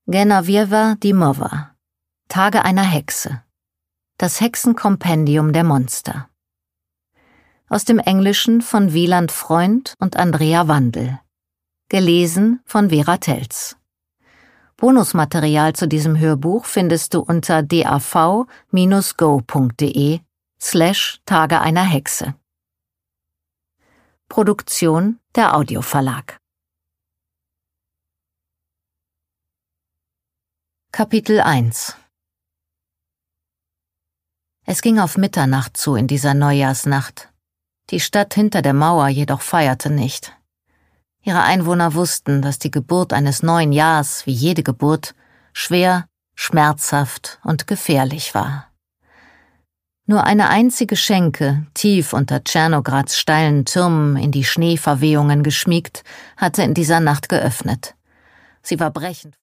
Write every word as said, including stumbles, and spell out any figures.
Genoviewa Dimowa. Tage einer Hexe. Das Hexenkompendium der Monster. Aus dem Englischen von Wieland Freund und Andrea Wandel. Gelesen von Vera Telz. Bonusmaterial zu diesem Hörbuch findest du unter dav Bindestrich go punkt de slash Tage einer Hexe. Produktion der Audioverlag. Kapitel eins. Es ging auf Mitternacht zu in dieser Neujahrsnacht. Die Stadt hinter der Mauer jedoch feierte nicht. Ihre Einwohner wussten, dass die Geburt eines neuen Jahres, wie jede Geburt, schwer, schmerzhaft und gefährlich war. Nur eine einzige Schenke, tief unter Tschernograds steilen Türmen in die Schneeverwehungen geschmiegt, hatte in dieser Nacht geöffnet. Sie war brechend.